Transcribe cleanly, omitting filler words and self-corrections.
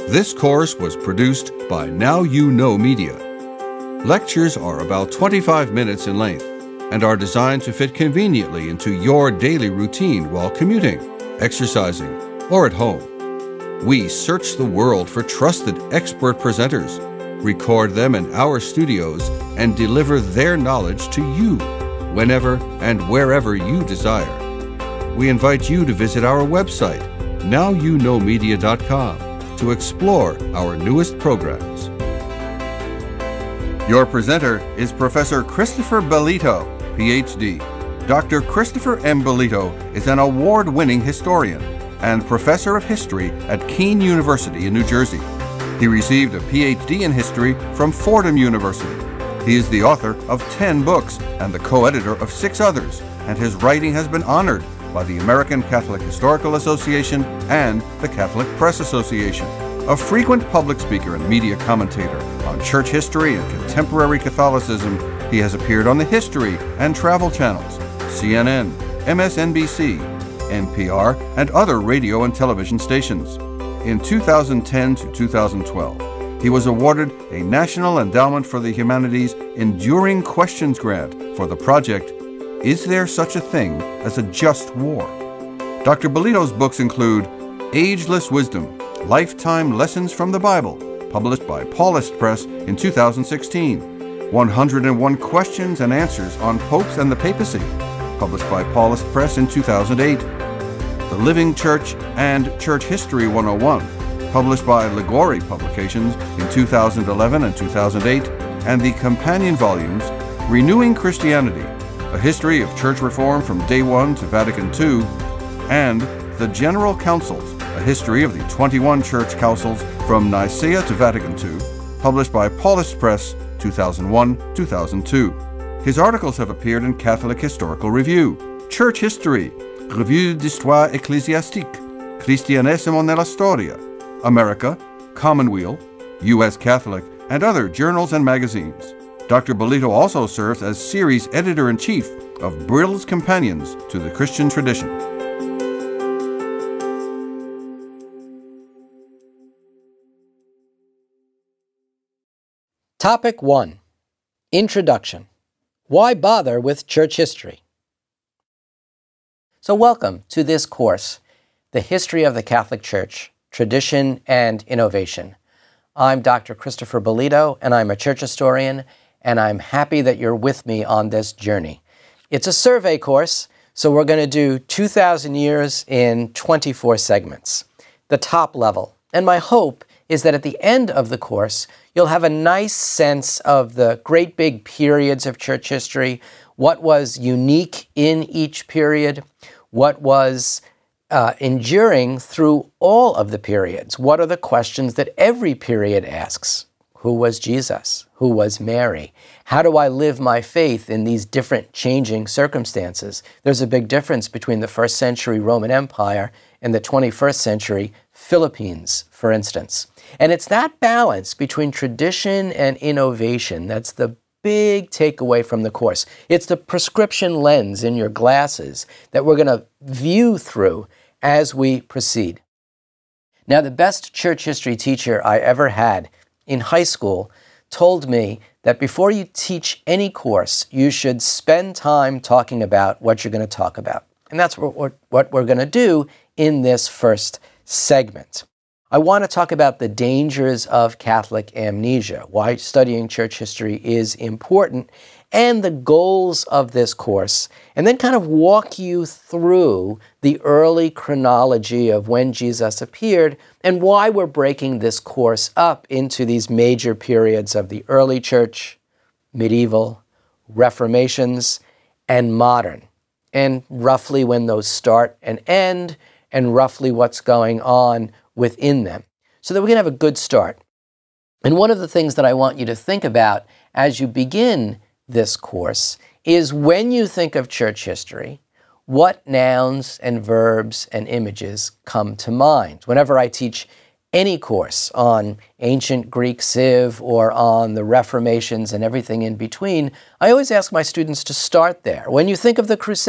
This course was produced by Now You Know Media. Lectures are about 25 minutes in length and are designed to fit conveniently into your daily routine while commuting, exercising, or at home. We search the world for trusted expert presenters, record them in our studios, and deliver their knowledge to you whenever and wherever you desire. We invite you to visit our website, nowyouKnowMedia.com, to explore our newest programs. Your presenter is Professor Christopher Bellito, Ph.D. Dr. Christopher M. Bellito is an award-winning historian and professor of history at Kean University in New Jersey. He received a Ph.D. in history from Fordham University. He is the author of 10 books and the co-editor of 6 others, and his writing has been honored by the American Catholic Historical Association and the Catholic Press Association. A frequent public speaker and media commentator on church history and contemporary Catholicism, he has appeared on the History and Travel channels, CNN, MSNBC, NPR, and other radio and television stations. In 2010 to 2012, he was awarded a National Endowment for the Humanities Enduring Questions Grant for the project, Is There Such a Thing as a Just War? Dr. Bellito's books include Ageless Wisdom, Lifetime Lessons from the Bible, published by Paulist Press in 2016, 101 Questions and Answers on Popes and the Papacy, published by Paulist Press in 2008, The Living Church and Church History 101, published by Liguori Publications in 2011 and 2008, and the companion volumes Renewing Christianity, A History of Church Reform from Day One to Vatican II, and The General Councils, A History of the 21 Church Councils from Nicaea to Vatican II, published by Paulist Press, 2001-2002. His articles have appeared in Catholic Historical Review, Church History, Revue d'Histoire Ecclésiastique, Cristianesimo nella Storia, America, Commonweal, U.S. Catholic, and other journals and magazines. Dr. Bellito also serves as series editor-in-chief of Brill's Companions to the Christian Tradition. Topic 1. Introduction. Why bother with church history? So welcome to this course, The History of the Catholic Church, Tradition and Innovation. I'm Dr. Christopher Bellito, and I'm a church historian, and I'm happy that you're with me on this journey. It's a survey course, so we're going to do 2,000 years in 24 segments, the top level. And my hope is that at the end of the course, you'll have a nice sense of the great big periods of church history, what was unique in each period, what was enduring through all of the periods. What are the questions that every period asks? Who was Jesus? Who was Mary? How do I live my faith in these different changing circumstances? There's a big difference between the first century Roman Empire and the 21st century Philippines, for instance. And it's that balance between tradition and innovation that's the big takeaway from the course. It's the prescription lens in your glasses that we're going to view through as we proceed. Now, the best church history teacher I ever had in high school told me that before you teach any course, you should spend time talking about what you're going to talk about. And that's what we're going to do in this first segment. I want to talk about the dangers of Catholic amnesia, why studying church history is important, and the goals of this course, and then kind of walk you through the early chronology of when Jesus appeared and why we're breaking this course up into these major periods of the early church, medieval, Reformations, and modern, and roughly when those start and end, and roughly what's going on within them, so that we can have a good start. And one of the things that I want you to think about as you begin this course is when you think of church history, what nouns and verbs and images come to mind. Whenever I teach any course on ancient Greek Civ or on the Reformations and everything in between, I always ask my students to start there. When you think of the Crusades,